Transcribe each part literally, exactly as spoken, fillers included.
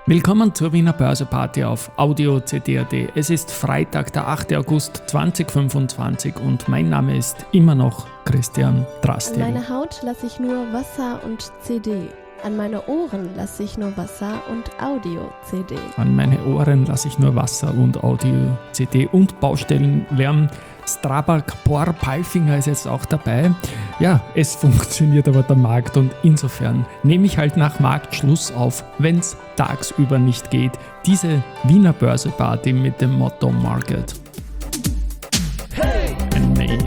Willkommen zur Wiener Börseparty auf Audio C D punkt A T. Es ist Freitag, der achte August zweitausendfünfundzwanzig und mein Name ist immer noch Christian Drastil. An meine Haut lasse ich nur Wasser und C D. An meine Ohren lasse ich nur Wasser und Audio-C D. An meine Ohren lasse ich nur Wasser und Audio-C D und Baustellenlärm. Strabag, Bohr, Palfinger ist jetzt auch dabei. Ja, es funktioniert aber der Markt und insofern nehme ich halt nach Marktschluss auf, wenn es tagsüber nicht geht, diese Wiener Börseparty mit dem Motto Market. Hey! Nee.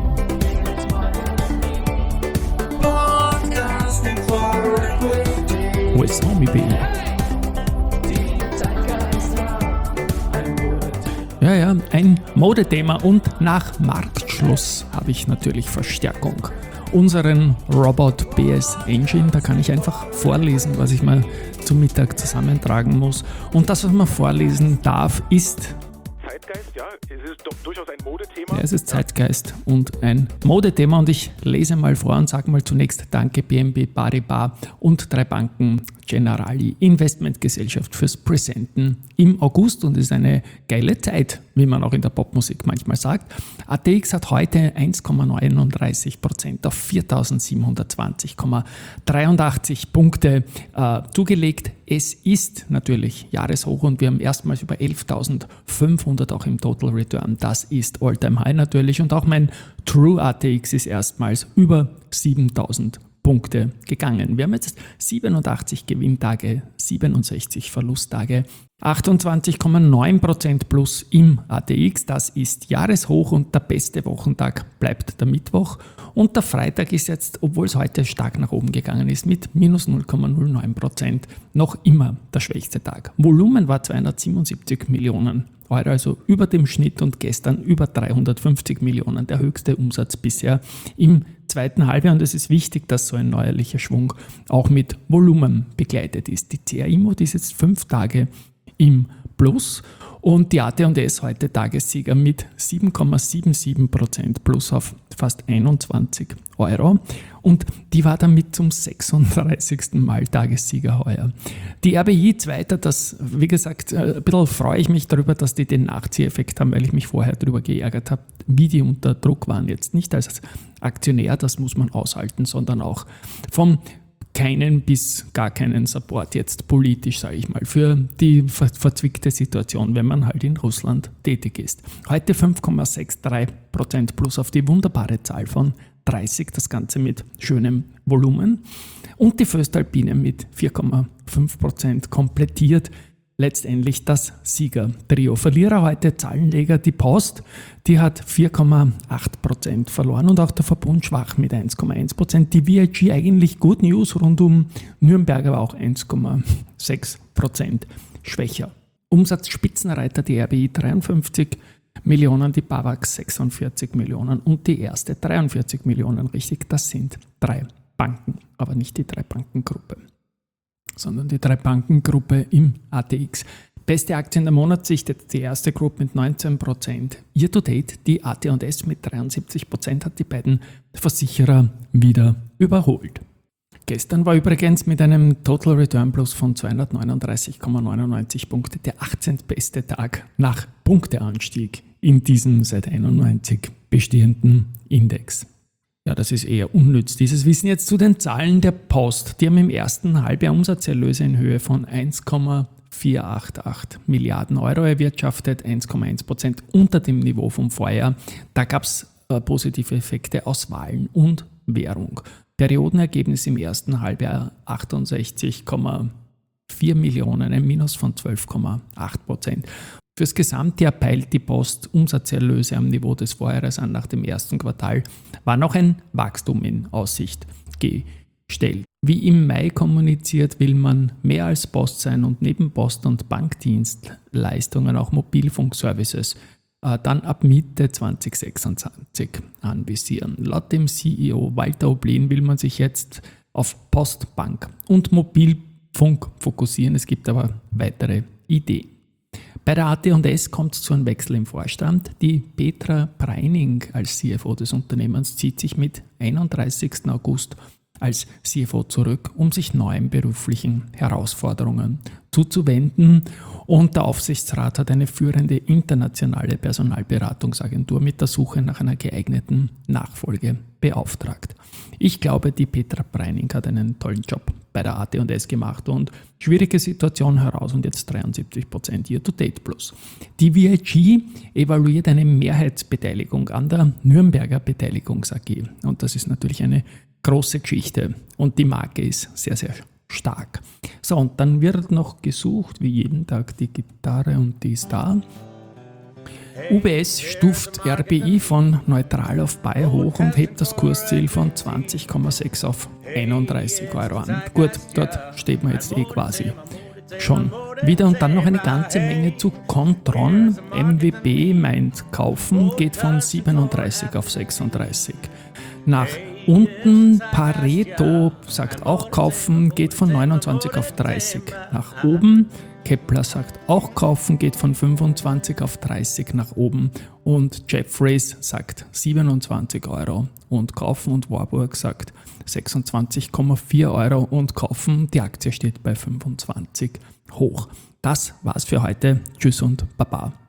Wo ist Zombie B? Ja, ja, ein Modethema und nach Marktschluss habe ich natürlich Verstärkung. Unseren Robot B S Engine, da kann ich einfach vorlesen, was ich mal zum Mittag zusammentragen muss. Und das, was man vorlesen darf, ist... Zeitgeist, ja, es ist doch durchaus ein Modethema. Ja, es ist Zeitgeist und ein Modethema und ich lese mal vor und sage mal zunächst Danke B N P Paribas und drei Banken Generali Investmentgesellschaft fürs Präsenten im August und es ist eine geile Zeit, wie man auch in der Popmusik manchmal sagt. A T X hat heute eins Komma neununddreißig Prozent auf viertausendsiebenhundertzwanzig Komma dreiundachtzig Punkte äh, zugelegt. Es ist natürlich Jahreshoch und wir haben erstmals über elftausendfünfhundert auch im Total Return. Das ist All-Time High natürlich und auch mein True A T X ist erstmals über siebentausend Punkte gegangen. Wir haben jetzt siebenundachtzig Gewinntage, siebenundsechzig Verlusttage, achtundzwanzig Komma neun Prozent plus im A T X. Das ist Jahreshoch und der beste Wochentag bleibt der Mittwoch. Und der Freitag ist jetzt, obwohl es heute stark nach oben gegangen ist, mit minus null Komma null neun Prozent noch immer der schwächste Tag. Volumen war zweihundertsiebenundsiebzig Millionen Euro, also über dem Schnitt und gestern über dreihundertfünfzig Millionen, der höchste Umsatz bisher im zweiten Halbjahr. Und es ist wichtig, dass so ein neuerlicher Schwung auch mit Volumen begleitet ist. Die C A Immo, die ist jetzt fünf Tage im Plus und die A T und S heute Tagessieger mit sieben Komma siebenundsiebzig Prozent plus auf fast einundzwanzig Euro und die war damit zum sechsunddreißigsten Mal Tagessieger heuer. Die R B I zweiter, das, wie gesagt, ein bisschen freue ich mich darüber, dass die den Nachzieheffekt haben, weil ich mich vorher darüber geärgert habe, wie die unter Druck waren. Jetzt nicht als Aktionär, das muss man aushalten, sondern auch vom keinen bis gar keinen Support jetzt politisch, sage ich mal, für die ver- verzwickte Situation, wenn man halt in Russland tätig ist. Heute fünf Komma dreiundsechzig Prozent plus auf die wunderbare Zahl von dreißig, das Ganze mit schönem Volumen. Und die Voestalpine mit vier Komma fünf Prozent komplettiert letztendlich das Sieger-Trio. Verlierer heute Zahlenleger, die Post, die hat vier Komma acht Prozent verloren und auch der Verbund schwach mit eins Komma eins Prozent. Die V I G eigentlich Good News rund um Nürnberg, aber auch eins Komma sechs Prozent schwächer. Umsatzspitzenreiter die R B I dreiundfünfzig Millionen, die BAWAG sechsundvierzig Millionen und die erste dreiundvierzig Millionen. Richtig, das sind drei Banken, aber nicht die Drei-Banken-Gruppe, sondern die Drei-Banken-Gruppe im A T X. Beste Aktie in der Monatssicht, jetzt die erste Group mit neunzehn Prozent. Year to date, die A T und S mit dreiundsiebzig Prozent hat die beiden Versicherer wieder überholt. Gestern war übrigens mit einem Total Return Plus von zweihundertneununddreißig Komma neunundneunzig Punkte der achtzehnte beste Tag nach Punkteanstieg in diesem seit einundneunzig bestehenden Index. Ja, das ist eher unnütz, dieses Wissen. Jetzt zu den Zahlen der Post. Die haben im ersten Halbjahr Umsatzerlöse in Höhe von eins Komma vierhundertachtundachtzig Milliarden Euro erwirtschaftet, eins Komma eins Prozent unter dem Niveau vom Vorjahr. Da gab es äh, positive Effekte aus Wahlen und Währung. Periodenergebnis im ersten Halbjahr achtundsechzig Komma vier Millionen, ein Minus von zwölf Komma acht Prozent. Fürs Gesamtjahr peilt die Post Umsatzerlöse am Niveau des Vorjahres an. Nach dem ersten Quartal war noch ein Wachstum in Aussicht gestellt. Wie im Mai kommuniziert, will man mehr als Post sein und neben Post- und Bankdienstleistungen auch Mobilfunkservices äh, dann ab Mitte zweitausendsechsundzwanzig anvisieren. Laut dem C E O Walter Oblin will man sich jetzt auf Post, Bank und Mobilfunk fokussieren. Es gibt aber weitere Ideen. Bei der A T und S kommt es zu einem Wechsel im Vorstand. Die Petra Preining als C F O des Unternehmens zieht sich mit einunddreißigsten August als C F O zurück, um sich neuen beruflichen Herausforderungen zuzuwenden. Und der Aufsichtsrat hat eine führende internationale Personalberatungsagentur mit der Suche nach einer geeigneten Nachfolge beauftragt. Ich glaube, die Petra Breining hat einen tollen Job bei der A T und S gemacht und schwierige Situation heraus und jetzt dreiundsiebzig Prozent Year-to-Date plus. Die V I G evaluiert eine Mehrheitsbeteiligung an der Nürnberger Beteiligungs-A G und das ist natürlich eine große Geschichte und die Marke ist sehr, sehr stark. So, und dann wird noch gesucht, wie jeden Tag die Gitarre und die ist da. U B S stuft R B I von neutral auf Buy hoch und hebt das Kursziel von zwanzig Komma sechs auf einunddreißig Euro an. Gut, dort steht man jetzt eh quasi schon wieder. Und dann noch eine ganze Menge zu Kontron. M W B meint kaufen, geht von siebenunddreißig auf sechsunddreißig. Nach unten Pareto sagt auch kaufen, geht von neunundzwanzig auf dreißig. Nach oben Kepler sagt auch kaufen, geht von fünfundzwanzig auf dreißig nach oben. Und Jefferies sagt siebenundzwanzig Euro und kaufen. Und Warburg sagt sechsundzwanzig Komma vier Euro und kaufen. Die Aktie steht bei fünfundzwanzig hoch. Das war's für heute. Tschüss und Baba.